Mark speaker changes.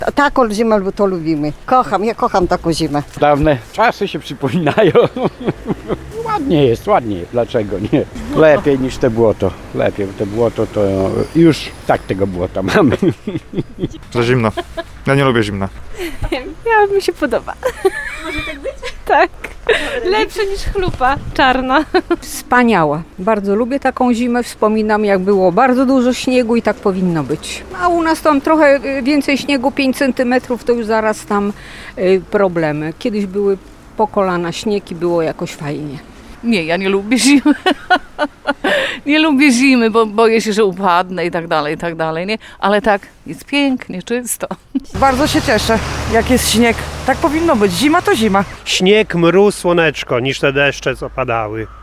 Speaker 1: Taką zimę to lubimy. Ja kocham taką zimę.
Speaker 2: Dawne czasy się przypominają. Ładnie jest. Dlaczego nie? Lepiej niż te błoto. Lepiej, te błoto to już tak tego błota mamy.
Speaker 3: Za zimno. Ja nie lubię zimna.
Speaker 4: Mi się podoba. Może tak być? Tak. Lepsze niż chlupa czarna.
Speaker 5: Wspaniała. Bardzo lubię taką zimę. Wspominam, jak było bardzo dużo śniegu i tak powinno być. A u nas tam trochę więcej śniegu, 5 centymetrów, to już zaraz tam problemy. Kiedyś były po kolana śnieg i było jakoś fajnie.
Speaker 6: Nie, ja nie lubię zimy. Nie lubię zimy, bo boję się, że upadnę i tak dalej, nie? Ale tak, jest pięknie, czysto.
Speaker 7: Bardzo się cieszę, jak jest śnieg. Tak powinno być. Zima to zima.
Speaker 8: Śnieg, mróz, słoneczko, niż te deszcze, co padały.